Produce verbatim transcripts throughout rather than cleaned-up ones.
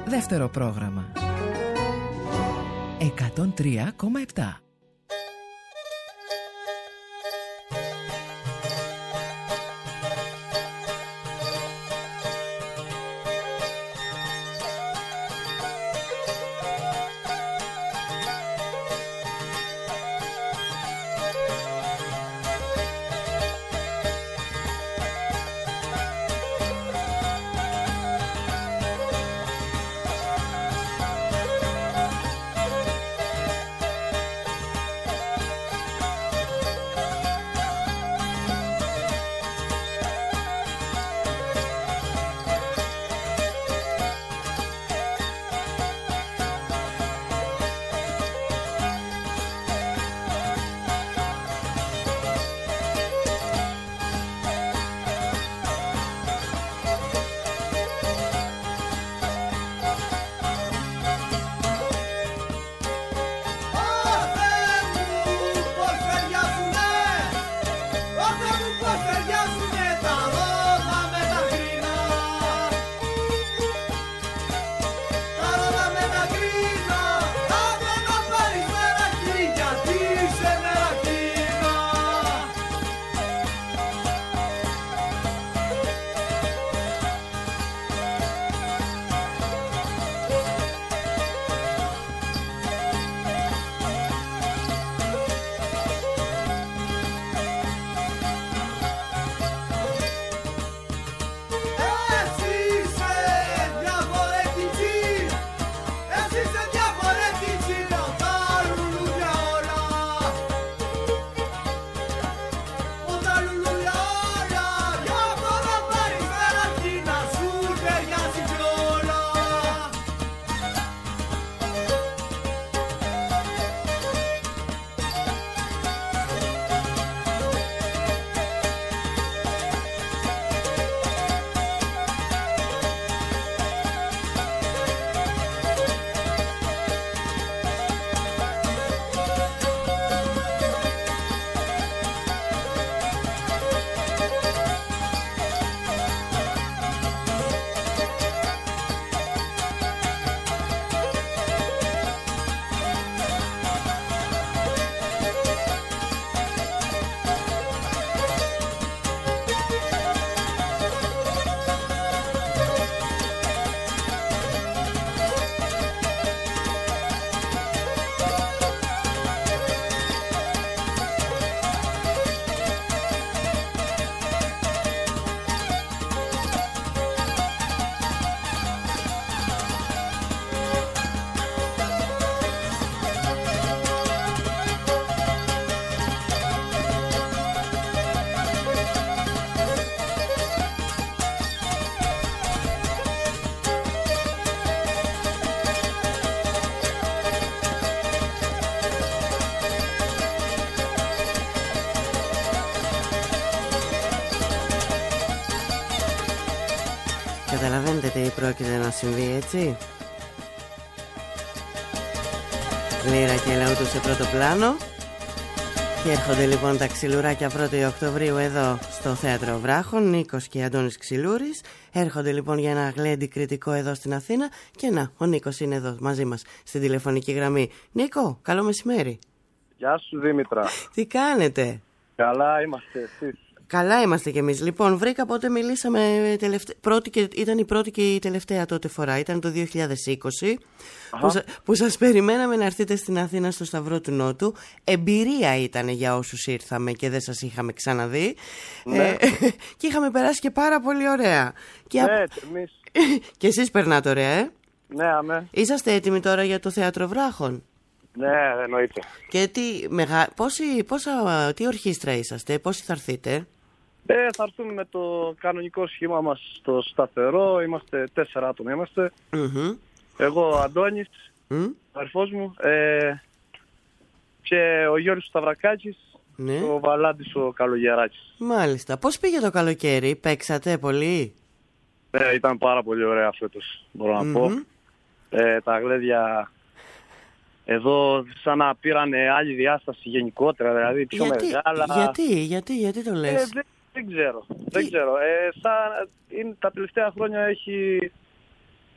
Δεύτερο πρόγραμμα εκατόν τρία κόμμα επτά. Καταλαβαίνετε τι πρόκειται να συμβεί, έτσι. Λύρα και λαούτου σε πρώτο πλάνο. Και έρχονται λοιπόν τα ξυλουράκια πρώτη Οκτωβρίου εδώ στο Θέατρο Βράχων. Νίκος και Αντώνης Ξυλούρης. Έρχονται λοιπόν για ένα γλέντι κριτικό εδώ στην Αθήνα. Και να, ο Νίκος είναι εδώ μαζί μας στην τηλεφωνική γραμμή. Νίκο, καλό μεσημέρι. Γεια σου Δήμητρα. Τι κάνετε? Καλά είμαστε, εσείς? Καλά είμαστε κι εμείς. Λοιπόν, βρήκα πότε μιλήσαμε τελευτα... πρώτη και... ήταν η πρώτη και η τελευταία τότε φορά. Ήταν το δύο χιλιάδες είκοσι που, σα... που σας περιμέναμε να έρθετε στην Αθήνα στο Σταυρό του Νότου. Εμπειρία ήταν για όσους ήρθαμε και δεν σας είχαμε ξαναδεί. Ναι. Ε, και είχαμε περάσει και πάρα πολύ ωραία. Και, ναι, εμείς. Και εσείς περνάτε ωραία, ε? Ναι, αμέ. Είσαστε έτοιμοι τώρα για το Θέατρο Βράχων? Ναι, εννοείται. Και τι, μεγα... πόσοι, πόσα, τι ορχήστρα είσαστε, πόσοι θα έρθείτε? Ε, θα έρθουμε με το κανονικό σχήμα μας στο σταθερό. Είμαστε τέσσερα άτομα είμαστε. Mm-hmm. Εγώ ο Αντώνης, mm? ο αρφός μου, ε, και ο Γιώργος Σταυρακάκης, ναι. ο Βαλάντης ο Καλογεράκης. Μάλιστα. Πώς πήγε το καλοκαίρι, παίξατε πολύ? Ε, ήταν πάρα πολύ ωραία φέτος, μπορώ να mm-hmm. πω. Ε, τα γλέδια εδώ σαν να πήραν άλλη διάσταση γενικότερα, δηλαδή πιο γιατί, μεγάλα. Γιατί, γιατί, γιατί το λες? Ε, δεν, δεν ξέρω, δεν ξέρω. Ε, σαν, είναι, τα τελευταία χρόνια έχει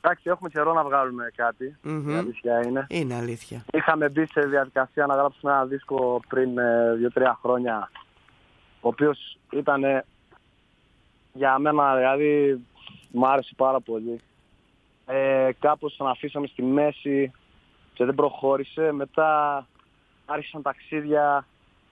Εντάξει, έχουμε καιρό να βγάλουμε κάτι. Mm-hmm. Η αλήθεια είναι. Είναι αλήθεια. Είχαμε μπει σε διαδικασία να γράψουμε ένα δίσκο πριν ε, δύο τρία χρόνια, ο οποίος ήταν ε, για μένα, δηλαδή, μου άρεσε πάρα πολύ. Ε, κάπως τον αφήσαμε στη μέση και δεν προχώρησε. Μετά άρχισαν ταξίδια,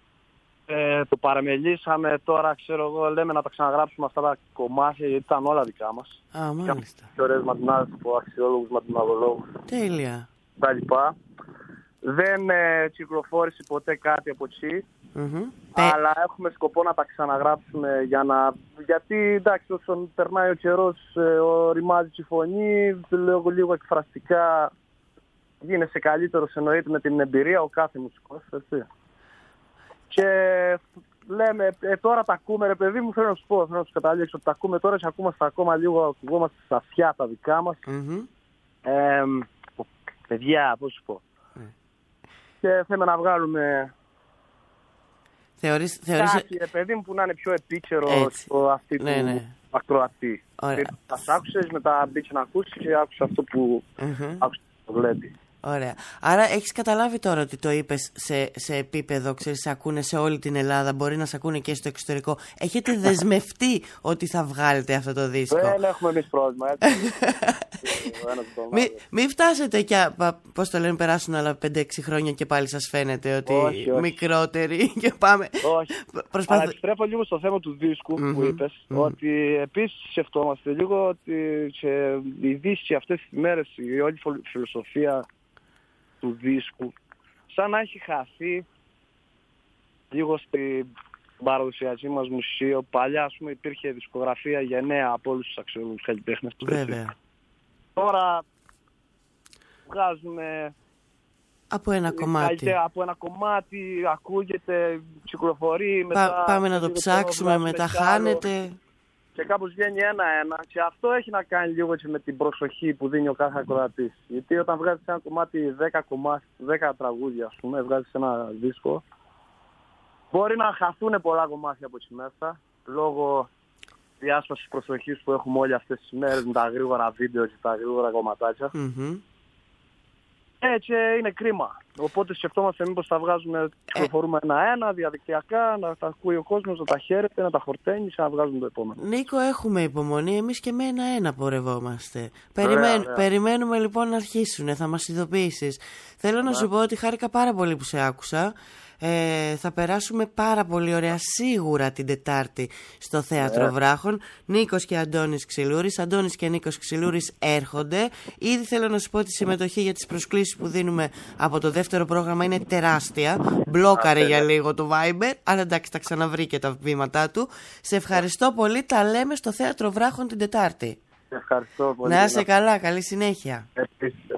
ε, το παραμελήσαμε. Τώρα, ξέρω εγώ, λέμε να τα ξαναγράψουμε αυτά τα κομμάτια, γιατί ήταν όλα δικά μας. Α, μάλιστα. Και ωραίες ματινάδες από αξιόλογους ματιναδολόγους. Τέλεια. Τα λοιπά. Δεν ε, κυκλοφόρησε ποτέ κάτι από εκεί. Mm-hmm. Αλλά έχουμε σκοπό να τα ξαναγράψουμε για να... Γιατί εντάξει, όσο περνάει ο καιρός, ε, οριμάζει η φωνή, λίγο, λίγο εκφραστικά γίνεσαι καλύτερος, εννοείται, με την εμπειρία ο κάθε μουσικός, έτσι. Και λέμε, ε, τώρα τα ακούμε, ρε παιδί μου, θέλω να σου πω, θέλω να σου καταλήξω ότι τα ακούμε τώρα και ακούμαστε ακόμα λίγο, ακουγόμαστε στα αυτιά τα δικά μας. Mm-hmm. Ε, παιδιά, πώς σου πω. Mm. Και θέλουμε να βγάλουμε... Θεωρείς, θεωρείς... Κάτι, ρε παιδί μου, που να είναι πιο επίκαιρο στο αυτή του ναι, ναι. ακροατή. Θα σ' άκουσες, μετά μπήκε να ακούσεις και άκουσες αυτό που mm-hmm. άκουσες το βλέπει. Ωραία. Άρα έχεις καταλάβει τώρα ότι το είπες σε, σε επίπεδο, ξέρεις, σε ακούνε σε όλη την Ελλάδα, μπορεί να σε ακούνε και στο εξωτερικό. Έχετε δεσμευτεί ότι θα βγάλετε αυτό το δίσκο? Δεν έχουμε εμείς πρόβλημα, έτσι. Μην μη φτάσετε και, πώς το λένε, περάσουν άλλα πέντε έξι χρόνια και πάλι σας φαίνεται ότι όχι, όχι. μικρότεροι και πάμε. Όχι. Προσπαθ... Αλλά επιστρέφω λίγο στο θέμα του δίσκου mm-hmm. που είπες, mm-hmm. ότι επίσης σκεφτόμαστε λίγο ότι και η Δύση αυτές τις μέρες, η όλη φιλοσοφία του δίσκου σαν να έχει χαθεί λίγο στην παραδοσιακή μας μουσείο. Παλιά, ας πούμε, υπήρχε δισκογραφία γενναία από όλους τους αξιόλογους καλλιτέχνες. Βέβαια. Τώρα βγάζουμε από ένα κομμάτι. Από ένα κομμάτι ακούγεται, κυκλοφορεί, Πα, μετά... Πάμε να το ψάξουμε, μετά χάνεται. Και κάπως βγαίνει ένα-ένα. Και αυτό έχει να κάνει λίγο και με την προσοχή που δίνει ο κάθε ακροατής. Γιατί όταν βγάζεις ένα κομμάτι, δέκα κομμάτια, δέκα τραγούδια, ας πούμε, βγάζεις ένα δίσκο, μπορεί να χαθούν πολλά κομμάτια από εκεί μέσα, λόγω διάσπασης προσοχής που έχουμε όλοι αυτές τις μέρες με τα γρήγορα βίντεο και τα γρήγορα κομματάκια. Mm-hmm. Έτσι είναι κρίμα. Οπότε σκεφτόμαστε μήπως θα βγάζουμε, κυκλοφορούμε ένα-ένα διαδικτυακά, να τα ακούει ο κόσμος, να τα χαίρεται, να τα χορταίνει και να βγάζουμε το επόμενο. Νίκο, έχουμε υπομονή. Εμείς και με ένα-ένα πορευόμαστε. Περιμέν, ωραία, περιμένουμε λοιπόν να αρχίσουν, θα μας ειδοποιήσεις. Θέλω ωραία. να σου πω ότι χάρηκα πάρα πολύ που σε άκουσα. Ε, θα περάσουμε πάρα πολύ ωραία σίγουρα την Τετάρτη στο Θέατρο yeah. Βράχων. Νίκος και Αντώνης Ξυλούρης. Αντώνης και Νίκος Ξυλούρης έρχονται. Ήδη θέλω να σου πω ότι η συμμετοχή για τις προσκλήσεις που δίνουμε από το δεύτερο πρόγραμμα είναι τεράστια. Μπλόκαρε για λίγο το Viber, αλλά εντάξει, τα ξαναβρει και τα βήματά του. Σε ευχαριστώ πολύ. Τα λέμε στο Θέατρο Βράχων την Τετάρτη. Ευχαριστώ πολύ. Να είσαι καλά, καλή συνέχεια. Επίσης.